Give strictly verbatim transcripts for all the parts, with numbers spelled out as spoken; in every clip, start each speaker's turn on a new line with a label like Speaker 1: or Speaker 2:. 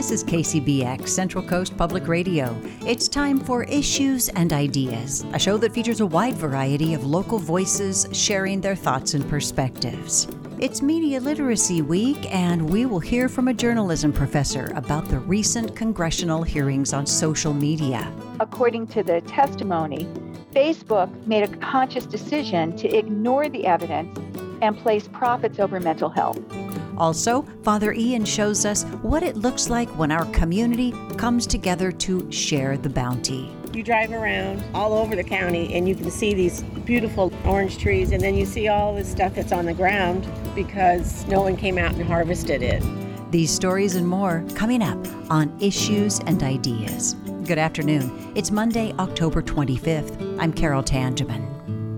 Speaker 1: This is K C B X, Central Coast Public Radio. It's time for Issues and Ideas, a show that features a wide variety of local voices sharing their thoughts and perspectives. It's Media Literacy Week, and we will hear from a journalism professor about the recent congressional hearings on social media.
Speaker 2: According to the testimony, Facebook made a conscious decision to ignore the evidence and place profits over mental health.
Speaker 1: Also, Father Ian shows us what it looks like when our community comes together to share the bounty.
Speaker 3: You drive around all over the county and you can see these beautiful orange trees, and then you see all this stuff that's on the ground because no one came out and harvested it.
Speaker 1: These stories and more coming up on Issues and Ideas. Good afternoon. It's Monday, October twenty-fifth. I'm Carol Tangeman.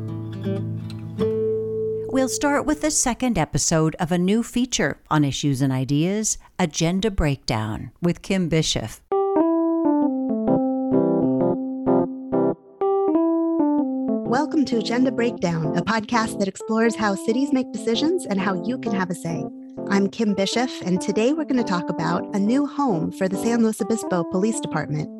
Speaker 1: We'll start with the second episode of a new feature on Issues and Ideas, Agenda Breakdown, with Kim Bischoff.
Speaker 4: Welcome to Agenda Breakdown, a podcast that explores how cities make decisions and how you can have a say. I'm Kim Bischoff, and today we're going to talk about a new home for the San Luis Obispo Police Department.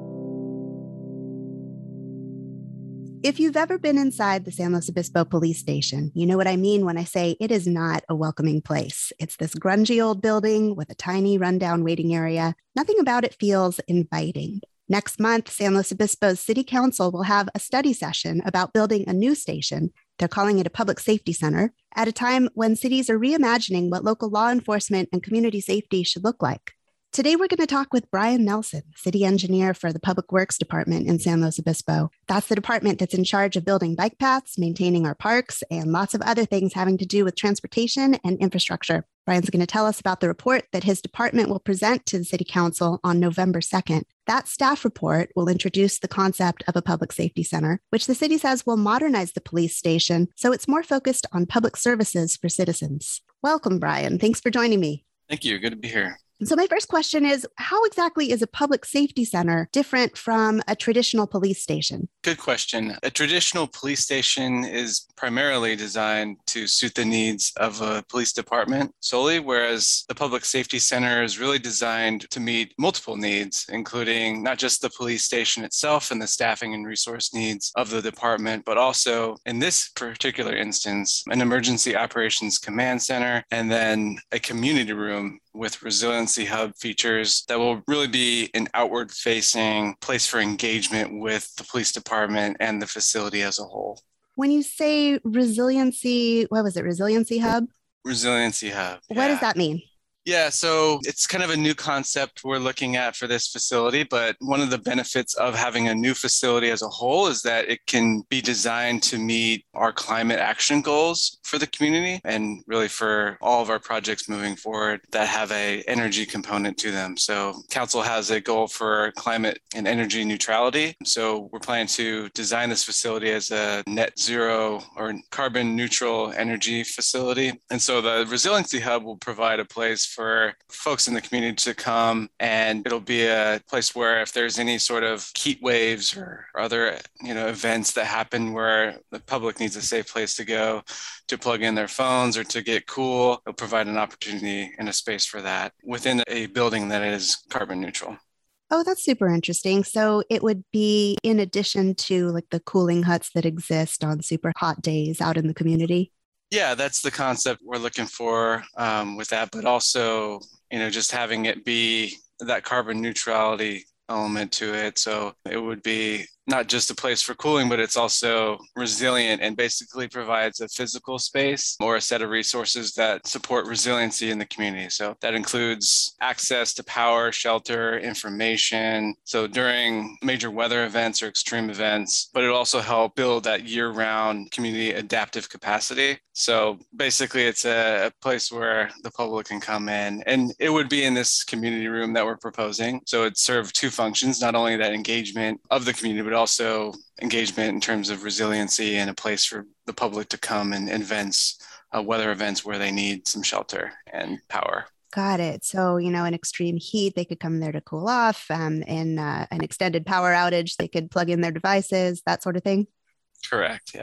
Speaker 4: If you've ever been inside the San Luis Obispo Police Station, you know what I mean when I say it is not a welcoming place. It's this grungy old building with a tiny rundown waiting area. Nothing about it feels inviting. Next month, San Luis Obispo's City Council will have a study session about building a new station. They're calling it a public safety center, at a time when cities are reimagining what local law enforcement and community safety should look like. Today, we're going to talk with Brian Nelson, city engineer for the Public Works Department in San Luis Obispo. That's the department that's in charge of building bike paths, maintaining our parks, and lots of other things having to do with transportation and infrastructure. Brian's going to tell us about the report that his department will present to the City Council on November second. That staff report will introduce the concept of a public safety center, which the city says will modernize the police station so it's more focused on public services for citizens. Welcome, Brian. Thanks for joining me.
Speaker 5: Thank you. Good to be here.
Speaker 4: So my first question is, how exactly is a public safety center different from a traditional police station?
Speaker 5: Good question. A traditional police station is primarily designed to suit the needs of a police department solely, whereas the public safety center is really designed to meet multiple needs, including not just the police station itself and the staffing and resource needs of the department, but also, in this particular instance, an emergency operations command center and then a community room with resiliency hub features that will really be an outward-facing place for engagement with the police department and the facility as a whole.
Speaker 4: When you say resiliency, what was it, resiliency hub?
Speaker 5: Resiliency hub.
Speaker 4: What
Speaker 5: yeah.
Speaker 4: does that mean?
Speaker 5: Yeah, so it's kind of a new concept we're looking at for this facility, but one of the benefits of having a new facility as a whole is that it can be designed to meet our climate action goals for the community and really for all of our projects moving forward that have a energy component to them. So council has a goal for climate and energy neutrality. So we're planning to design this facility as a net zero or carbon neutral energy facility. And so the Resiliency Hub will provide a place for folks in the community to come, and it'll be a place where if there's any sort of heat waves or other, you know, events that happen where the public needs a safe place to go to plug in their phones or to get cool, it'll provide an opportunity and a space for that within a building that is carbon neutral.
Speaker 4: Oh, that's super interesting. So it would be in addition to like the cooling huts that exist on super hot days out in the community?
Speaker 5: Yeah, that's the concept we're looking for um, with that, but also, you know, just having it be that carbon neutrality element to it. So it would be not just a place for cooling, but it's also resilient and basically provides a physical space or a set of resources that support resiliency in the community. So that includes access to power, shelter, information. So during major weather events or extreme events, but it'll also help build that year-round community adaptive capacity. So basically it's a, a place where the public can come in, and it would be in this community room that we're proposing. So it serve two functions, not only that engagement of the community, but also engagement in terms of resiliency and a place for the public to come and events, uh, weather events where they need some shelter and power.
Speaker 4: Got it. So, you know, in extreme heat, they could come there to cool off. Um, in uh, an extended power outage, they could plug in their devices, that sort of thing.
Speaker 5: Correct. Yeah.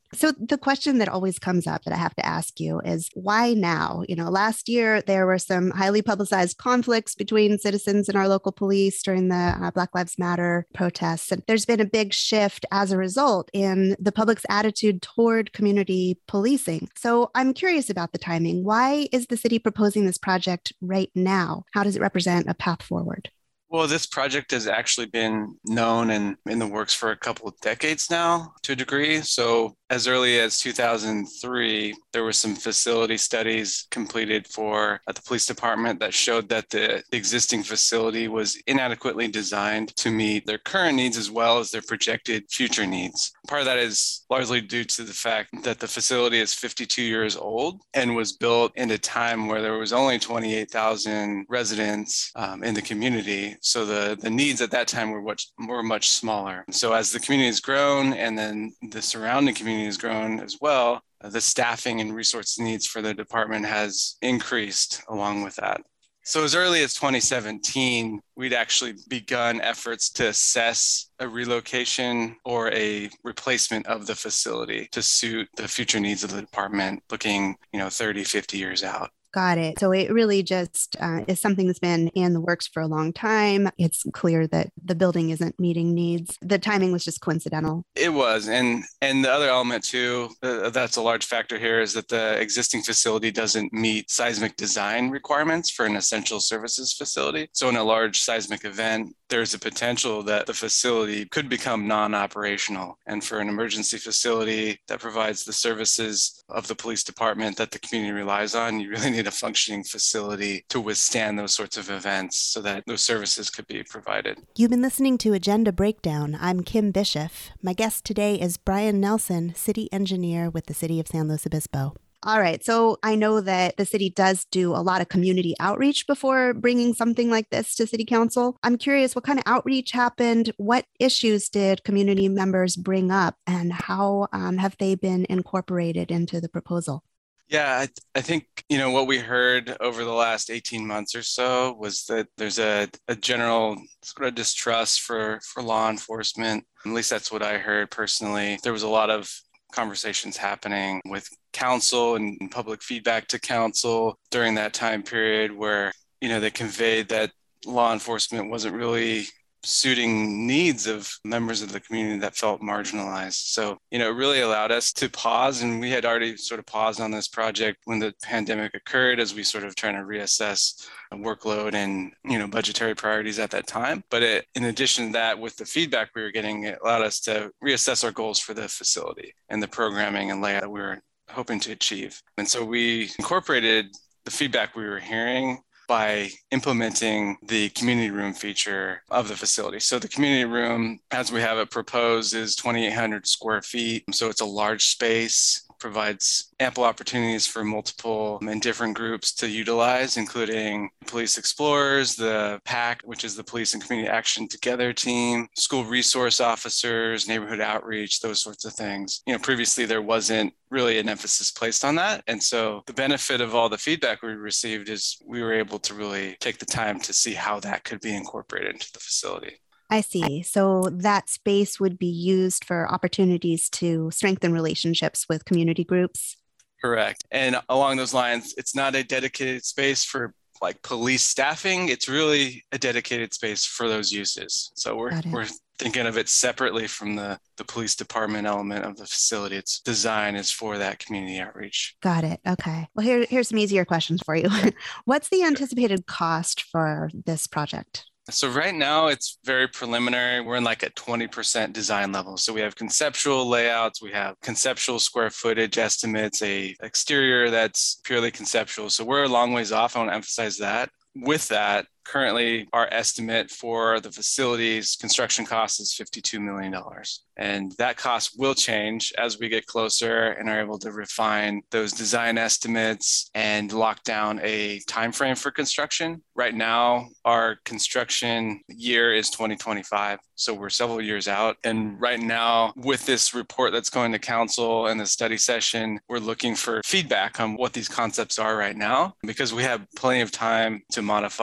Speaker 4: So the question that always comes up that I have to ask you is why now? You know, last year there were some highly publicized conflicts between citizens and our local police during the uh, Black Lives Matter protests. And there's been a big shift as a result in the public's attitude toward community policing. So I'm curious about the timing. Why is the city proposing this project right now? How does it represent a path forward?
Speaker 5: Well, this project has actually been known and in the works for a couple of decades now to a degree. So as early as two thousand three, there were some facility studies completed for at the police department that showed that the existing facility was inadequately designed to meet their current needs as well as their projected future needs. Part of that is largely due to the fact that the facility is fifty-two years old and was built in a time where there was only twenty-eight thousand residents um, in the community. So the, the needs at that time were much, were much smaller. So as the community has grown and then the surrounding community has grown as well, the staffing and resource needs for the department has increased along with that. So as early as twenty seventeen, we'd actually begun efforts to assess a relocation or a replacement of the facility to suit the future needs of the department, looking, you know, thirty, fifty years out.
Speaker 4: Got it. So it really just uh, is something that's been in the works for a long time. It's clear that the building isn't meeting needs. The timing was just coincidental.
Speaker 5: It was. And and the other element too, uh, that's a large factor here, is that the existing facility doesn't meet seismic design requirements for an essential services facility. So in a large seismic event, there's a potential that the facility could become non-operational. And for an emergency facility that provides the services of the police department that the community relies on, you really need a functioning facility to withstand those sorts of events so that those services could be provided.
Speaker 4: You've been listening to Agenda Breakdown. I'm Kim Bishop. My guest today is Brian Nelson, city engineer with the city of San Luis Obispo. All right. So I know that the city does do a lot of community outreach before bringing something like this to city council. I'm curious, what kind of outreach happened? What issues did community members bring up, and how um, have they been incorporated into the proposal?
Speaker 5: Yeah, I, th- I think, you know, what we heard over the last eighteen months or so was that there's a, a general sort of distrust for, for law enforcement. At least that's what I heard personally. There was a lot of conversations happening with council and public feedback to council during that time period where, you know, they conveyed that law enforcement wasn't really suiting needs of members of the community that felt marginalized. So, you know, it really allowed us to pause, and we had already sort of paused on this project when the pandemic occurred as we sort of trying to reassess workload and, you know, budgetary priorities at that time. But it, in addition to that, with the feedback we were getting, it allowed us to reassess our goals for the facility and the programming and layout we were hoping to achieve. And so we incorporated the feedback we were hearing by implementing the community room feature of the facility. So the community room, as we have it proposed, is twenty-eight hundred square feet. So it's a large space, provides ample opportunities for multiple and different groups to utilize, including police explorers, the PAC, which is the Police and Community Action Together team, school resource officers, neighborhood outreach, those sorts of things. You know, previously there wasn't really an emphasis placed on that. And so the benefit of all the feedback we received is we were able to really take the time to see how that could be incorporated into the facility.
Speaker 4: I see. So that space would be used for opportunities to strengthen relationships with community groups.
Speaker 5: Correct. And along those lines, it's not a dedicated space for like police staffing. It's really a dedicated space for those uses. So we're we're thinking of it separately from the, the police department element of the facility. Its design is for that community outreach.
Speaker 4: Got it. Okay. Well, here, here's some easier questions for you. What's the anticipated cost for this project?
Speaker 5: So right now it's very preliminary. We're in like a twenty percent design level. So we have conceptual layouts, we have conceptual square footage estimates, a exterior that's purely conceptual. So we're a long ways off. I want to emphasize that. With that, currently our estimate for the facility's construction cost is fifty-two million dollars. And that cost will change as we get closer and are able to refine those design estimates and lock down a timeframe for construction. Right now, our construction year is twenty twenty-five. So we're several years out. And right now, with this report that's going to council and the study session, we're looking for feedback on what these concepts are right now, because we have plenty of time to modify that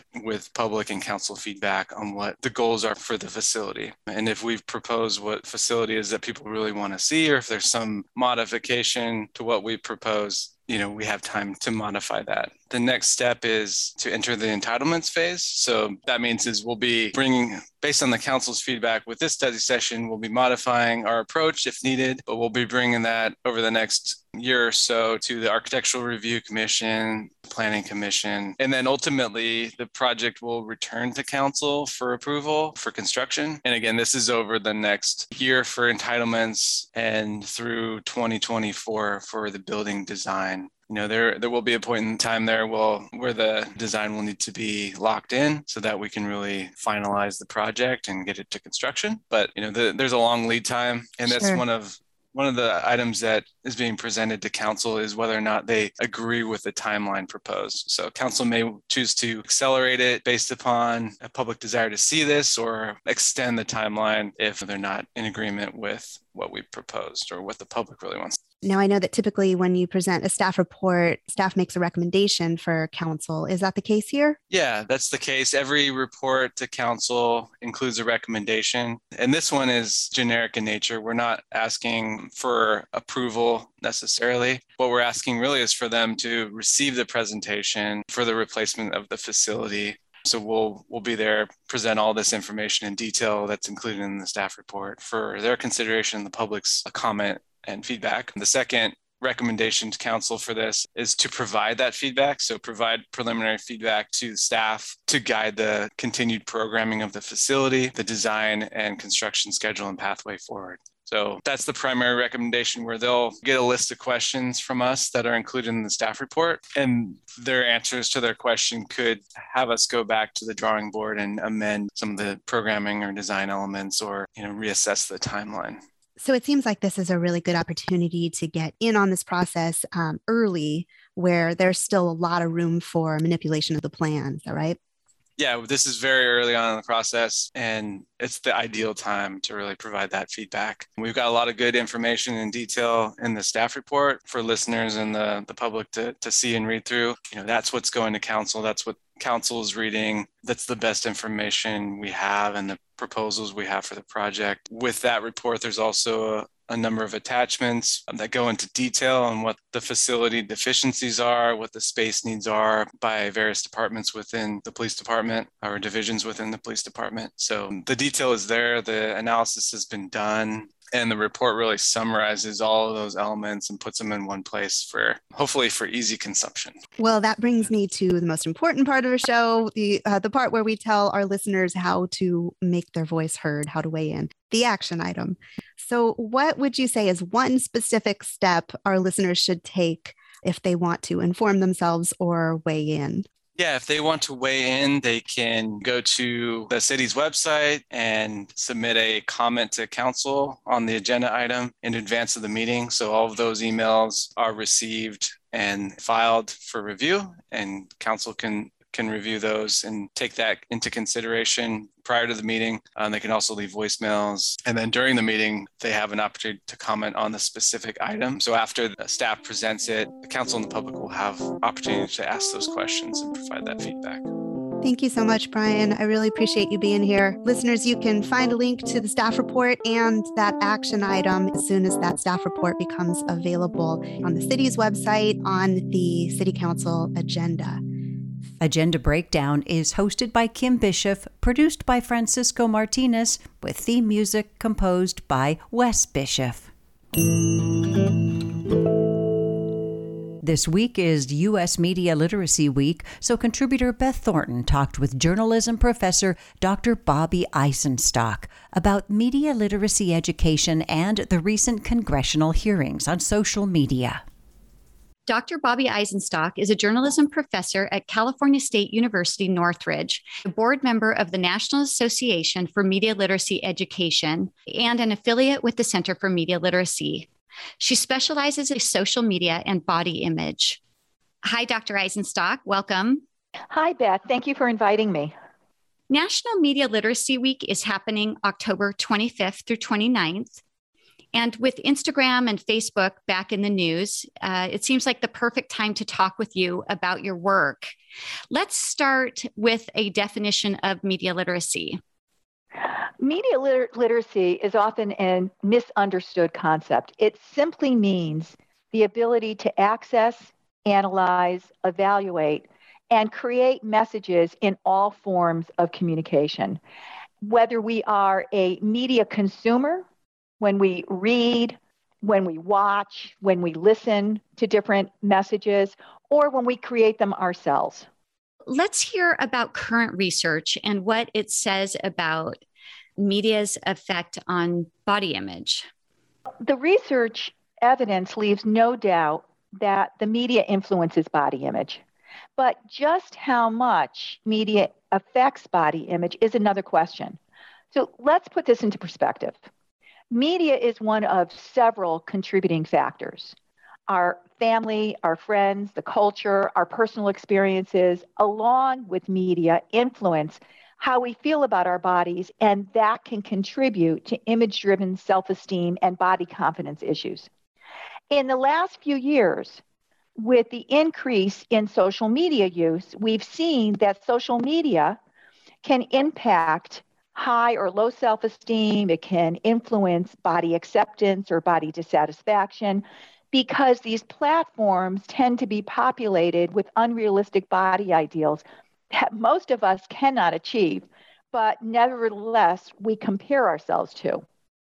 Speaker 5: that with public and council feedback on what the goals are for the facility. And if we've proposed what facility is that people really want to see, or if there's some modification to what we propose, you know, we have time to modify that. The next step is to enter the entitlements phase. So that means is we'll be bringing, based on the council's feedback with this study session, we'll be modifying our approach if needed, but we'll be bringing that over the next year or so to the Architectural Review Commission, Planning Commission, and then ultimately the project will return to council for approval for construction. And again, this is over the next year for entitlements and through twenty twenty-four for the building design. You know, there there will be a point in time there will, where the design will need to be locked in so that we can really finalize the project and get it to construction. But, you know, the, there's a long lead time, and that's
Speaker 4: Sure.
Speaker 5: one of One of the items that is being presented to council is whether or not they agree with the timeline proposed. So council may choose to accelerate it based upon a public desire to see this, or extend the timeline if they're not in agreement with what we proposed or what the public really wants.
Speaker 4: Now, I know that typically when you present a staff report, staff makes a recommendation for council. Is that the case here?
Speaker 5: Yeah, that's the case. Every report to council includes a recommendation. And this one is generic in nature. We're not asking for approval necessarily. What we're asking really is for them to receive the presentation for the replacement of the facility. So we'll we'll be there, present all this information in detail that's included in the staff report for their consideration, the public's comment and feedback. The second recommendation to council for this is to provide that feedback. So provide preliminary feedback to staff to guide the continued programming of the facility, the design and construction schedule and pathway forward. So that's the primary recommendation, where they'll get a list of questions from us that are included in the staff report, and their answers to their question could have us go back to the drawing board and amend some of the programming or design elements, or, you know, reassess the timeline.
Speaker 4: So it seems like this is a really good opportunity to get in on this process um, early, where there's still a lot of room for manipulation of the plan. Is that right?
Speaker 5: Yeah, this is very early on in the process, and it's the ideal time to really provide that feedback. We've got a lot of good information and detail in the staff report for listeners and the, the public to, to see and read through. You know, that's what's going to council. That's what council is reading. That's the best information we have and the proposals we have for the project. With that report, there's also a a number of attachments that go into detail on what the facility deficiencies are, what the space needs are by various departments within the police department or divisions within the police department. So the detail is there, the analysis has been done, and the report really summarizes all of those elements and puts them in one place for, hopefully, for easy consumption.
Speaker 4: Well, that brings me to the most important part of the show, the uh, the part where we tell our listeners how to make their voice heard, how to weigh in, the action item. So what would you say is one specific step our listeners should take if they want to inform themselves or weigh in?
Speaker 5: Yeah, if they want to weigh in, they can go to the city's website and submit a comment to council on the agenda item in advance of the meeting. So all of those emails are received and filed for review, and council can can review those and take that into consideration prior to the meeting. Um, they can also leave voicemails. And then during the meeting, they have an opportunity to comment on the specific item. So after the staff presents it, the council and the public will have opportunity to ask those questions and provide that feedback.
Speaker 4: Thank you so much, Brian. I really appreciate you being here. Listeners, you can find a link to the staff report and that action item as soon as that staff report becomes available on the city's website on the City Council agenda.
Speaker 1: Agenda Breakdown is hosted by Kim Bishop, produced by Francisco Martinez, with theme music composed by Wes Bishop. This week is U S Media Literacy Week, so contributor Beth Thornton talked with journalism professor Doctor Bobby Eisenstock about media literacy education and the recent congressional hearings on social media.
Speaker 6: Doctor Bobby Eisenstock is a journalism professor at California State University, Northridge, a board member of the National Association for Media Literacy Education, and an affiliate with the Center for Media Literacy. She specializes in social media and body image. Hi, Doctor Eisenstock. Welcome.
Speaker 2: Hi, Beth. Thank you for inviting me.
Speaker 6: National Media Literacy Week is happening October twenty-fifth through twenty-ninth. And with Instagram and Facebook back in the news, uh, it seems like the perfect time to talk with you about your work. Let's start with a definition of media literacy.
Speaker 2: Media liter- literacy is often a misunderstood concept. It simply means the ability to access, analyze, evaluate, and create messages in all forms of communication. Whether we are a media consumer, when we read, when we watch, when we listen to different messages, or when we create them ourselves.
Speaker 6: Let's hear about current research and what it says about media's effect on body image.
Speaker 2: The research evidence leaves no doubt that the media influences body image. But just how much media affects body image is another question. So let's put this into perspective. Media is one of several contributing factors. Our family, our friends, the culture, our personal experiences, along with media, influence how we feel about our bodies, and that can contribute to image-driven self-esteem and body confidence issues. In the last few years, with the increase in social media use, we've seen that social media can impact high or low self-esteem. It can influence body acceptance or body dissatisfaction because these platforms tend to be populated with unrealistic body ideals that most of us cannot achieve, but nevertheless, we compare ourselves to.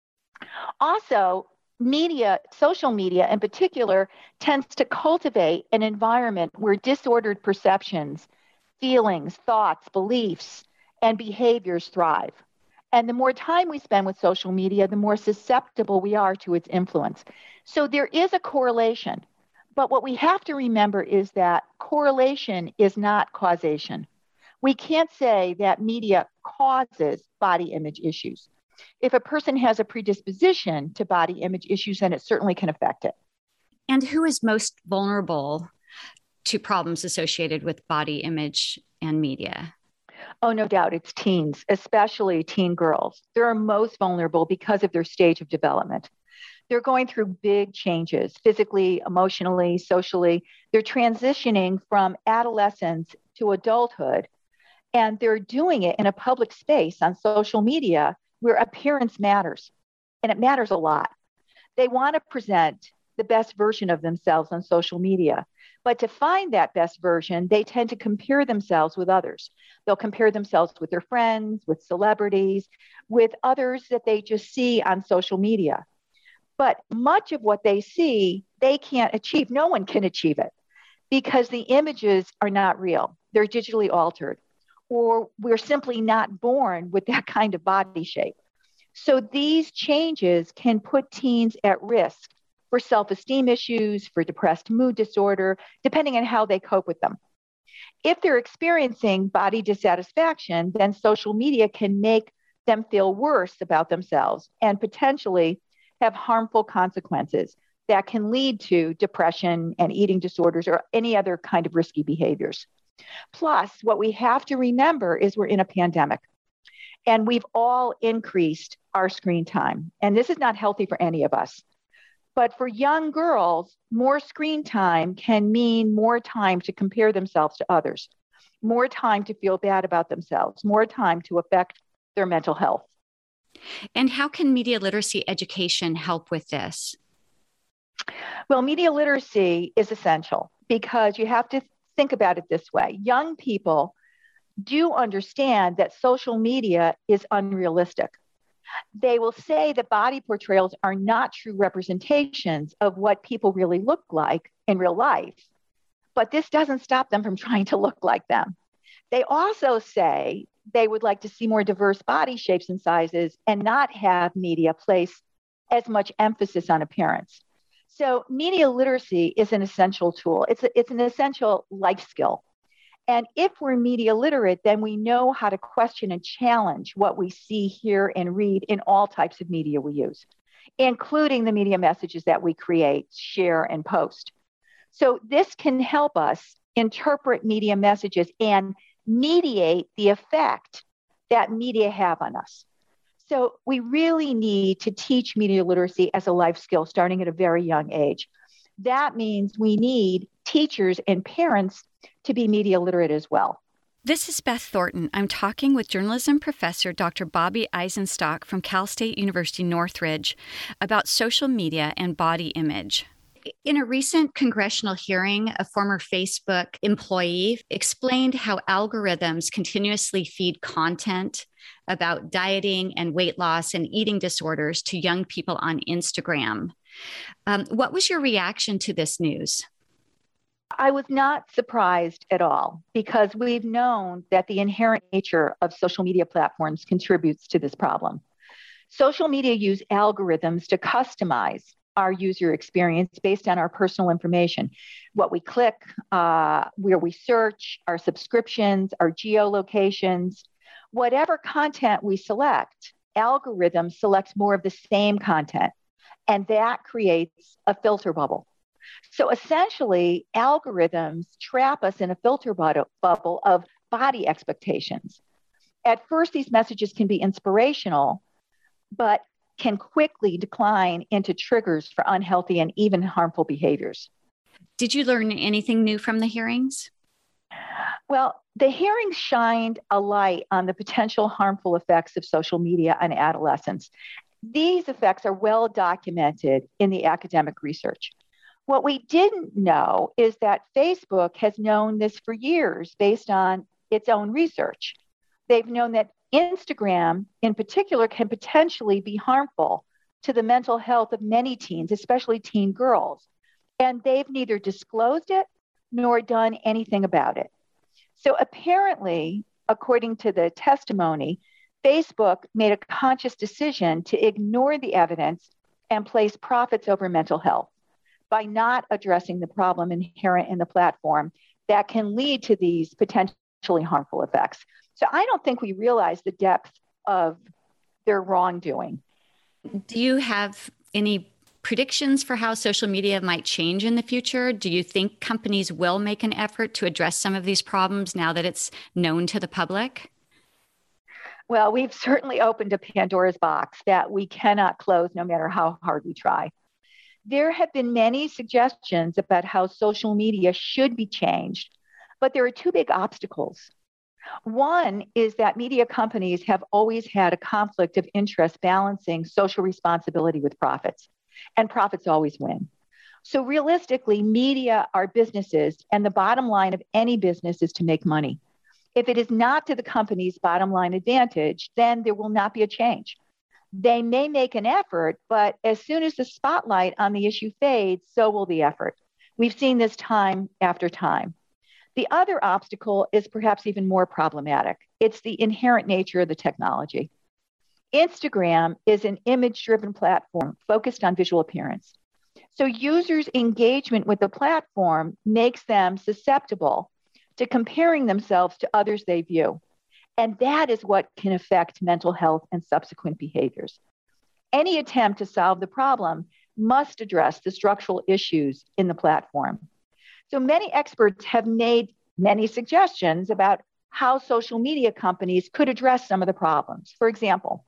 Speaker 2: Also, media, social media in particular, tends to cultivate an environment where disordered perceptions, feelings, thoughts, beliefs, and behaviors thrive. And the more time we spend with social media, the more susceptible we are to its influence. So there is a correlation. But what we have to remember is that correlation is not causation. We can't say that media causes body image issues. If a person has a predisposition to body image issues, then it certainly can affect it.
Speaker 6: And who is most vulnerable to problems associated with body image and media?
Speaker 2: Oh, no doubt. It's teens, especially teen girls. They're most vulnerable because of their stage of development. They're going through big changes, physically, emotionally, socially. They're transitioning from adolescence to adulthood, and they're doing it in a public space on social media where appearance matters, and it matters a lot. They want to present the best version of themselves on social media. But to find that best version, they tend to compare themselves with others. They'll compare themselves with their friends, with celebrities, with others that they just see on social media. But much of what they see, they can't achieve. No one can achieve it because the images are not real. They're digitally altered, or we're simply not born with that kind of body shape. So these changes can put teens at risk for self-esteem issues, for depressed mood disorder, depending on how they cope with them. If they're experiencing body dissatisfaction, then social media can make them feel worse about themselves and potentially have harmful consequences that can lead to depression and eating disorders or any other kind of risky behaviors. Plus, what we have to remember is we're in a pandemic and we've all increased our screen time. And this is not healthy for any of us. But for young girls, more screen time can mean more time to compare themselves to others, more time to feel bad about themselves, more time to affect their mental health.
Speaker 6: And how can media literacy education help with this?
Speaker 2: Well, media literacy is essential because you have to think about it this way. Young people do understand that social media is unrealistic. They will say that body portrayals are not true representations of what people really look like in real life. But this doesn't stop them from trying to look like them. They also say they would like to see more diverse body shapes and sizes and not have media place as much emphasis on appearance. So media literacy is an essential tool. It's, a, it's an essential life skill. And if we're media literate, then we know how to question and challenge what we see, hear, and read in all types of media we use, including the media messages that we create, share, and post. So this can help us interpret media messages and mediate the effect that media have on us. So we really need to teach media literacy as a life skill starting at a very young age. That means we need teachers and parents to be media literate as well.
Speaker 6: This is Beth Thornton. I'm talking with journalism professor Doctor Bobby Eisenstock from Cal State University Northridge about social media and body image. In a recent congressional hearing, a former Facebook employee explained how algorithms continuously feed content about dieting and weight loss and eating disorders to young people on Instagram. Um, what was your reaction to this news?
Speaker 2: I was not surprised at all because we've known that the inherent nature of social media platforms contributes to this problem. Social media use algorithms to customize our user experience based on our personal information, what we click, uh, where we search, our subscriptions, our geolocations, whatever content we select, algorithm selects more of the same content, and that creates a filter bubble. So essentially, algorithms trap us in a filter bubble of body expectations. At first, these messages can be inspirational, but can quickly decline into triggers for unhealthy and even harmful behaviors.
Speaker 6: Did you learn anything new from the hearings?
Speaker 2: Well, the hearings shined a light on the potential harmful effects of social media on adolescents. These effects are well documented in the academic research. What we didn't know is that Facebook has known this for years based on its own research. They've known that Instagram in particular can potentially be harmful to the mental health of many teens, especially teen girls. And they've neither disclosed it nor done anything about it. So apparently, according to the testimony, Facebook made a conscious decision to ignore the evidence and place profits over mental health by not addressing the problem inherent in the platform that can lead to these potentially harmful effects. So I don't think we realize the depth of their wrongdoing.
Speaker 6: Do you have any predictions for how social media might change in the future? Do you think companies will make an effort to address some of these problems now that it's known to the public?
Speaker 2: Well, we've certainly opened a Pandora's box that we cannot close no matter how hard we try. There have been many suggestions about how social media should be changed, but there are two big obstacles. One is that media companies have always had a conflict of interest balancing social responsibility with profits, and profits always win. So realistically, media are businesses, and the bottom line of any business is to make money. If it is not to the company's bottom line advantage, then there will not be a change. They may make an effort, but as soon as the spotlight on the issue fades, so will the effort. We've seen this time after time. The other obstacle is perhaps even more problematic. It's the inherent nature of the technology. Instagram is an image-driven platform focused on visual appearance. So users' engagement with the platform makes them susceptible to comparing themselves to others they view. And that is what can affect mental health and subsequent behaviors. Any attempt to solve the problem must address the structural issues in the platform. So many experts have made many suggestions about how social media companies could address some of the problems. For example,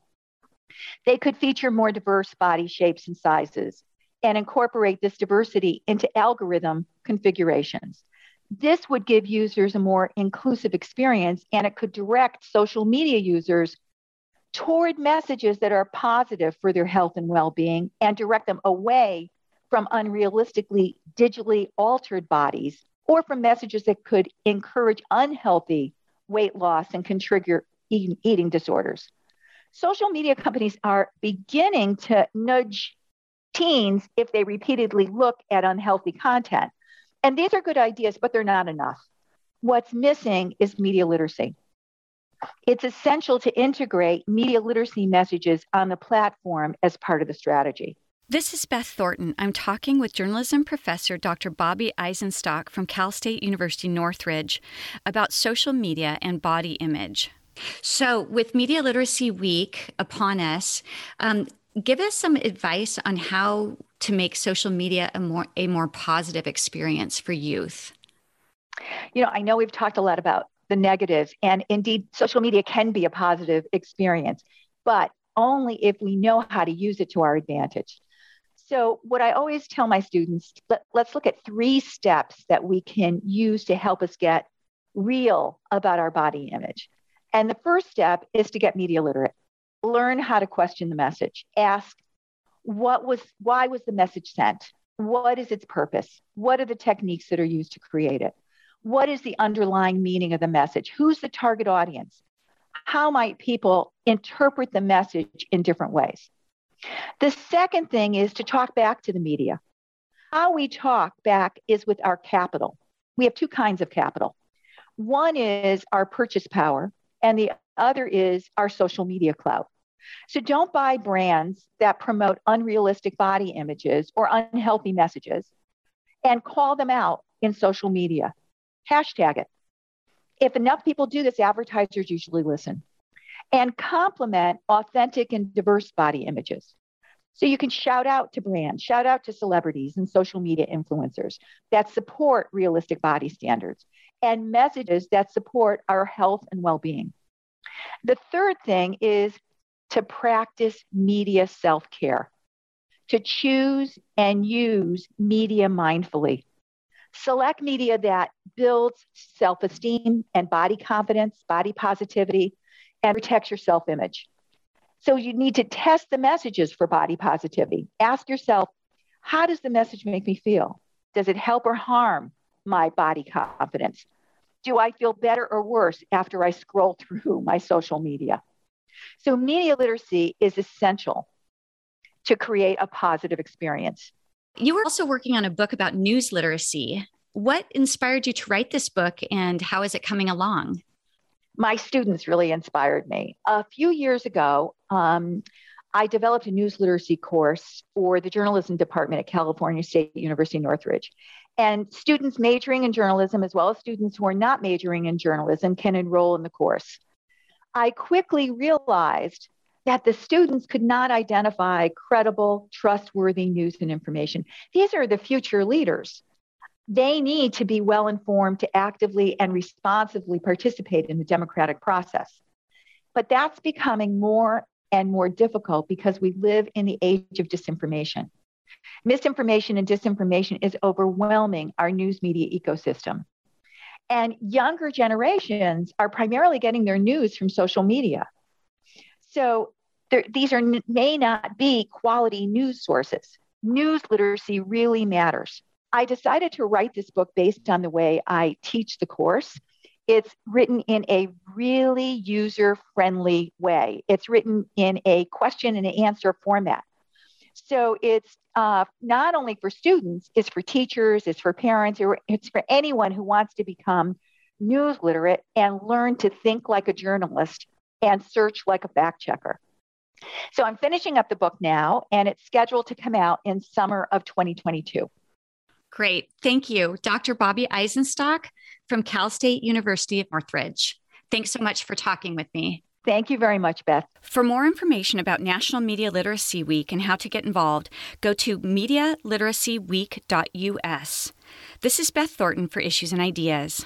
Speaker 2: they could feature more diverse body shapes and sizes and incorporate this diversity into algorithm configurations. This would give users a more inclusive experience, and it could direct social media users toward messages that are positive for their health and well-being and direct them away from unrealistically digitally altered bodies or from messages that could encourage unhealthy weight loss and can trigger eating, eating disorders. Social media companies are beginning to nudge teens if they repeatedly look at unhealthy content. And these are good ideas, but they're not enough. What's missing is media literacy. It's essential to integrate media literacy messages on the platform as part of the strategy.
Speaker 6: This is Beth Thornton. I'm talking with journalism professor Doctor Bobby Eisenstock from Cal State University Northridge about social media and body image. So with Media Literacy Week upon us, um, give us some advice on how to make social media a more a more positive experience for youth.
Speaker 2: You know, I know we've talked a lot about the negatives, and indeed, social media can be a positive experience. But only if we know how to use it to our advantage. So what I always tell my students, let, let's look at three steps that we can use to help us get real about our body image. And the first step is to get media literate. Learn how to question the message. Ask, what was, why was the message sent? What is its purpose? What are the techniques that are used to create it? What is the underlying meaning of the message? Who's the target audience? How might people interpret the message in different ways? The second thing is to talk back to the media. How we talk back is with our capital. We have two kinds of capital. One is our purchase power, and the other is our social media clout. So don't buy brands that promote unrealistic body images or unhealthy messages and call them out in social media. Hashtag it. If enough people do this, advertisers usually listen. And compliment authentic and diverse body images. So you can shout out to brands, shout out to celebrities and social media influencers that support realistic body standards and messages that support our health and well-being. The third thing is to practice media self-care, to choose and use media mindfully. Select media that builds self-esteem and body confidence, body positivity, and protects your self-image. So you need to test the messages for body positivity. Ask yourself, how does the message make me feel? Does it help or harm my body confidence? Do I feel better or worse after I scroll through my social media? So media literacy is essential to create a positive experience.
Speaker 6: You were also working on a book about news literacy. What inspired you to write this book, and how is it coming along?
Speaker 2: My students really inspired me. A few years ago, um, I developed a news literacy course for the journalism department at California State University, Northridge. And students majoring in journalism, as well as students who are not majoring in journalism, can enroll in the course. I quickly realized that the students could not identify credible, trustworthy news and information. These are the future leaders. They need to be well-informed to actively and responsibly participate in the democratic process. But that's becoming more and more difficult because we live in the age of disinformation. Misinformation and disinformation is overwhelming our news media ecosystem. And younger generations are primarily getting their news from social media. So there, these are may not be quality news sources. News literacy really matters. I decided to write this book based on the way I teach the course. It's written in a really user-friendly way. It's written in a question and answer format. So it's uh, not only for students, it's for teachers, it's for parents, it's for anyone who wants to become news literate and learn to think like a journalist and search like a fact checker. So I'm finishing up the book now, and it's scheduled to come out in summer of twenty twenty-two.
Speaker 6: Great. Thank you. Doctor Bobby Eisenstock from Cal State University of Northridge. Thanks so much for talking with me.
Speaker 2: Thank you very much, Beth.
Speaker 6: For more information about National Media Literacy Week and how to get involved, go to media literacy week dot U S. This is Beth Thornton for Issues and Ideas.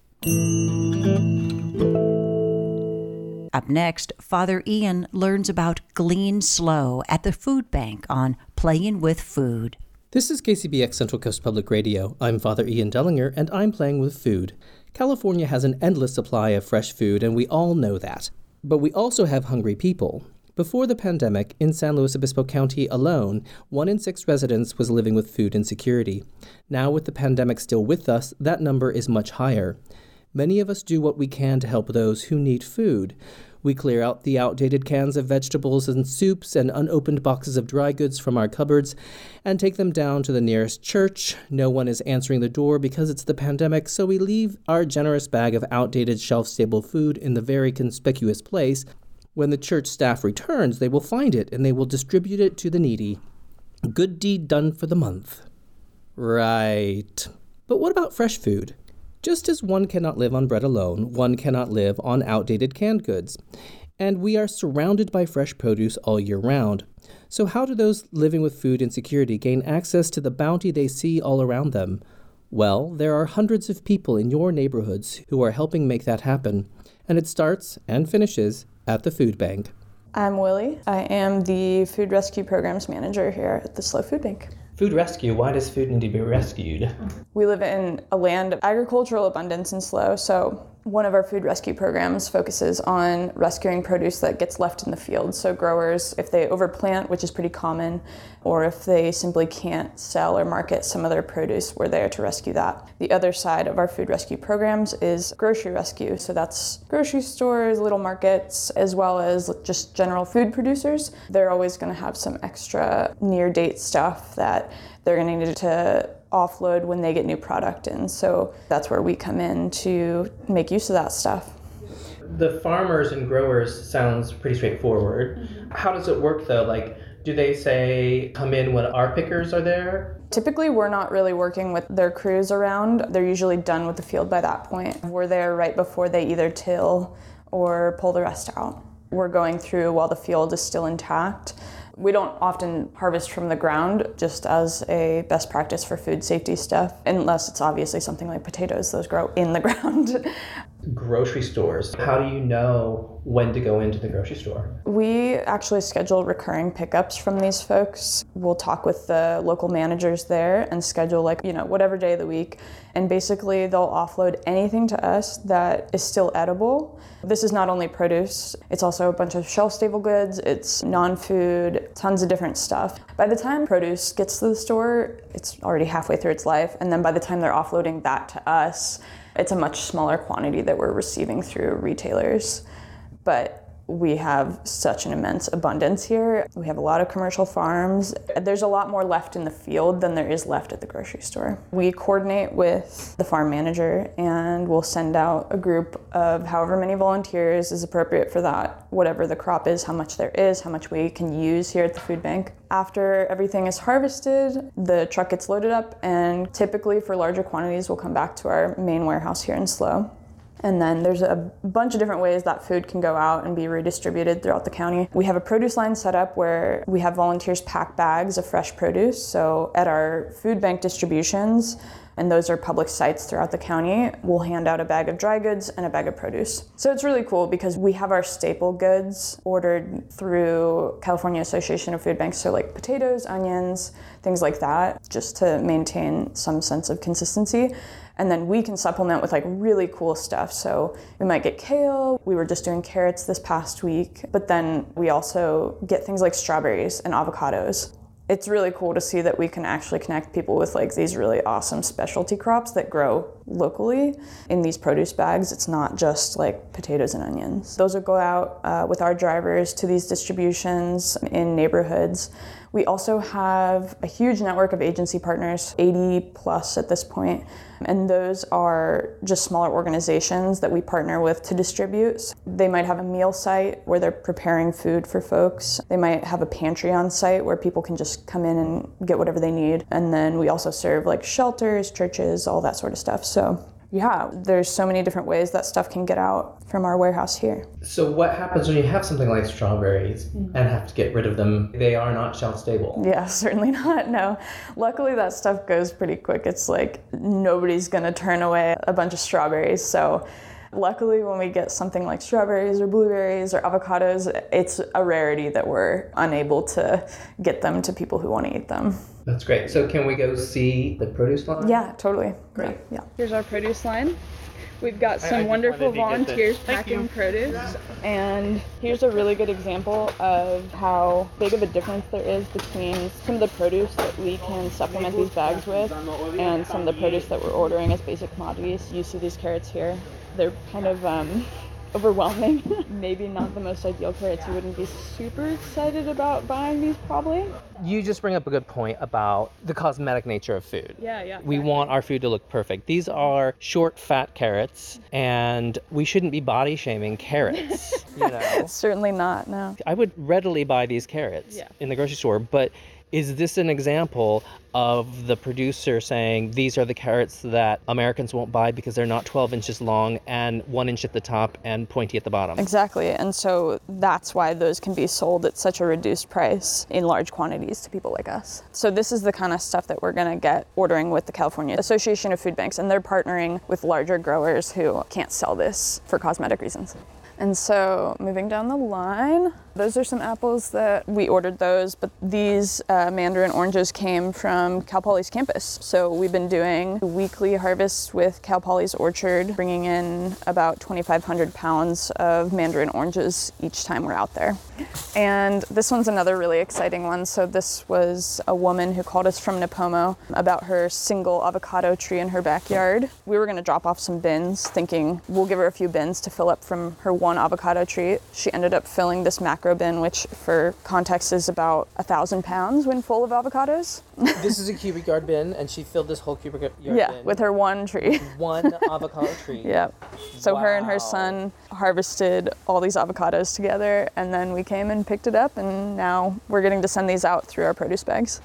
Speaker 1: Up next, Father Ian learns about Glean Slow at the food bank on Playing with Food.
Speaker 7: This is K C B X Central Coast Public Radio. I'm Father Ian Dellinger, and I'm playing with food. California has an endless supply of fresh food, and we all know that. But we also have hungry people. Before the pandemic, in San Luis Obispo County alone, one in six residents was living with food insecurity. Now, with the pandemic still with us, that number is much higher. Many of us do what we can to help those who need food. We clear out the outdated cans of vegetables and soups and unopened boxes of dry goods from our cupboards and take them down to the nearest church. No one is answering the door because it's the pandemic, so we leave our generous bag of outdated shelf-stable food in the very conspicuous place. When the church staff returns, they will find it and they will distribute it to the needy. Good deed done for the month. Right. But what about fresh food? Just as one cannot live on bread alone, one cannot live on outdated canned goods. And we are surrounded by fresh produce all year round. So how do those living with food insecurity gain access to the bounty they see all around them? Well, there are hundreds of people in your neighborhoods who are helping make that happen. And it starts and finishes at the food bank.
Speaker 8: I'm Willie. I am the Food Rescue Programs Manager here at the SLO Food Bank.
Speaker 7: Food rescue, why does food need to be rescued?
Speaker 8: We live in a land of agricultural abundance in SLO, so one of our food rescue programs focuses on rescuing produce that gets left in the field. So growers, if they overplant, which is pretty common, or if they simply can't sell or market some of their produce, we're there to rescue that. The other side of our food rescue programs is grocery rescue. So that's grocery stores, little markets, as well as just general food producers. They're always going to have some extra near-date stuff that they're going to need to offload when they get new product in. So that's where we come in to make use of that stuff.
Speaker 7: The farmers and growers sounds pretty straightforward. Mm-hmm. How does it work though? Like, do they say come in when our pickers are there?
Speaker 8: Typically, we're not really working with their crews around. They're usually done with the field by that point. We're there right before they either till or pull the rest out. We're going through while the field is still intact. We don't often harvest from the ground, just as a best practice for food safety stuff, unless it's obviously something like potatoes. Those grow in the ground.
Speaker 7: Grocery stores. How do you know when to go into the grocery store?
Speaker 8: We actually schedule recurring pickups from these folks. We'll talk with the local managers there and schedule like, you know, whatever day of the week. And basically they'll offload anything to us that is still edible. This is not only produce, it's also a bunch of shelf-stable goods, it's non-food, tons of different stuff. By the time produce gets to the store, it's already halfway through its life. And then by the time they're offloading that to us, it's a much smaller quantity that we're receiving through retailers. But we have such an immense abundance here. We have a lot of commercial farms. There's a lot more left in the field than there is left at the grocery store. We coordinate with the farm manager and we'll send out a group of however many volunteers is appropriate for that, whatever the crop is, how much there is, how much we can use here at the food bank. After everything is harvested, the truck gets loaded up and typically for larger quantities we'll come back to our main warehouse here in SLO. And then there's a bunch of different ways that food can go out and be redistributed throughout the county. We have a produce line set up where we have volunteers pack bags of fresh produce. So at our food bank distributions, and those are public sites throughout the county, we'll hand out a bag of dry goods and a bag of produce. So it's really cool because we have our staple goods ordered through California Association of Food Banks, so like potatoes, onions, things like that, just to maintain some sense of consistency. And then we can supplement with like really cool stuff. So we might get kale. We were just doing carrots this past week. But then we also get things like strawberries and avocados. It's really cool to see that we can actually connect people with like these really awesome specialty crops that grow locally in these produce bags. It's not just like potatoes and onions. Those will go out uh, with our drivers to these distributions in neighborhoods. We also have a huge network of agency partners, eighty plus at this point, and those are just smaller organizations that we partner with to distribute. So they might have a meal site where they're preparing food for folks. They might have a pantry on site where people can just come in and get whatever they need. And then we also serve like shelters, churches, all that sort of stuff. So yeah, there's so many different ways that stuff can get out from our warehouse here.
Speaker 7: So what happens when you have something like strawberries mm-hmm. and have to get rid of them? They are not shelf stable.
Speaker 8: Yeah, certainly not, no. Luckily that stuff goes pretty quick. It's like nobody's gonna turn away a bunch of strawberries. So luckily when we get something like strawberries or blueberries or avocados, it's a rarity that we're unable to get them to people who want to eat them.
Speaker 7: That's great. So can we go see the produce line?
Speaker 8: Yeah, totally.
Speaker 7: Great.
Speaker 8: Yeah.
Speaker 9: Here's our produce line. We've got some wonderful volunteers packing produce, and here's a really good example of how big of a difference there is between some of the produce that we can supplement these bags with and some of the produce that we're ordering as basic commodities. You see these carrots here. They're kind of um, overwhelming. Maybe not the most ideal carrots. You wouldn't be super excited about buying these probably.
Speaker 7: You just bring up a good point about the cosmetic nature of food.
Speaker 9: Yeah, yeah.
Speaker 7: We
Speaker 9: exactly.
Speaker 7: want our food to look perfect. These are short, fat carrots, and we shouldn't be body shaming carrots. You know?
Speaker 8: Certainly not, no.
Speaker 7: I would readily buy these carrots
Speaker 9: yeah.
Speaker 7: in the grocery store, but is this an example of the producer saying these are the carrots that Americans won't buy because they're not twelve inches long and one inch at the top and pointy at the bottom?
Speaker 8: Exactly, and so that's why those can be sold at such a reduced price in large quantities to people like us. So this is the kind of stuff that we're going to get ordering with the California Association of Food Banks, and they're partnering with larger growers who can't sell this for cosmetic reasons. And so moving down the line, Those are some apples that we ordered those, but these uh, mandarin oranges came from Cal Poly's campus. So we've been doing weekly harvests with Cal Poly's orchard, bringing in about twenty-five hundred pounds of mandarin oranges each time we're out there. And this one's another really exciting one. So this was a woman who called us from Nipomo about her single avocado tree in her backyard. We were going to drop off some bins, thinking we'll give her a few bins to fill up from her one avocado tree. She ended up filling this macro bin, which for context is about a thousand pounds when full of avocados.
Speaker 7: This is a cubic yard bin, and she filled this whole cubic yard
Speaker 8: yeah,
Speaker 7: bin.
Speaker 8: Yeah, with her one tree.
Speaker 7: One avocado tree.
Speaker 8: Yeah. So
Speaker 7: wow.
Speaker 8: her and her son harvested all these avocados together, and then we came and picked it up, and now we're getting to send these out through our produce bags.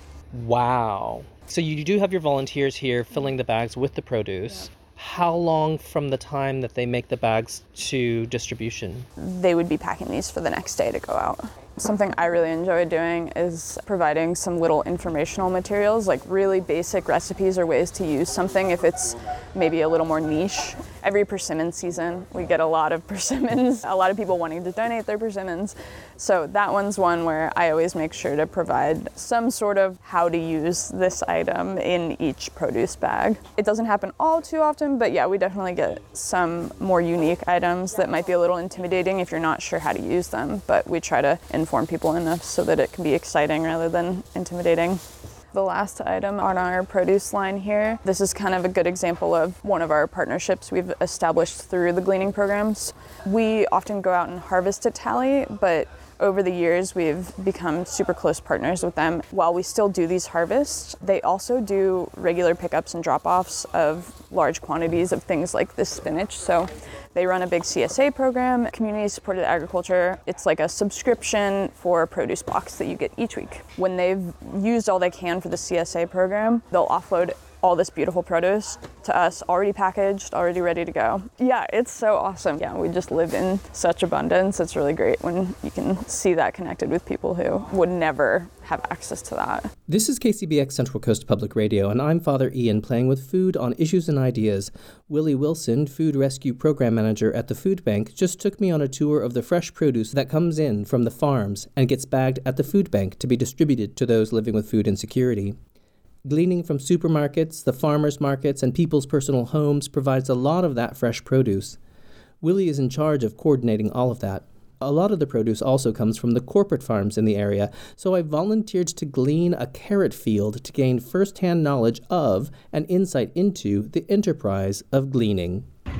Speaker 7: Wow. So you do have your volunteers here filling the bags with the produce. How long from the time that they make the bags to distribution?
Speaker 8: They would be packing these for the next day to go out. Something I really enjoy doing is providing some little informational materials, like really basic recipes or ways to use something if it's maybe a little more niche. Every persimmon season, we get a lot of persimmons, a lot of people wanting to donate their persimmons. So that one's one where I always make sure to provide some sort of how to use this item in each produce bag. It doesn't happen all too often, but yeah, we definitely get some more unique items that might be a little intimidating if you're not sure how to use them, but we try to inform people enough so that it can be exciting rather than intimidating. The last item on our produce line here, this is kind of a good example of one of our partnerships we've established through the gleaning programs. We often go out and harvest at Tally, but over the years we've become super close partners with them. While we still do these harvests, they also do regular pickups and drop-offs of large quantities of things like this spinach. So they run a big C S A program, Community Supported Agriculture. It's like a subscription for a produce box that you get each week. When they've used all they can for the C S A program, they'll offload all this beautiful produce to us, already packaged, already ready to go. Yeah, it's so awesome. Yeah, we just live in such abundance. It's really great when you can see that connected with people who would never have access to that.
Speaker 7: This is K C B X Central Coast Public Radio, and I'm Father Ian playing with food on Issues and Ideas. Willie Wilson, Food Rescue Program Manager at the Food Bank, just took me on a tour of the fresh produce that comes in from the farms and gets bagged at the food bank to be distributed to those living with food insecurity. Gleaning from supermarkets, the farmers' markets, and people's personal homes provides a lot of that fresh produce. Willie is in charge of coordinating all of that. A lot of the produce also comes from the corporate farms in the area, so I volunteered to glean a carrot field to gain first-hand knowledge of and insight into the enterprise of gleaning.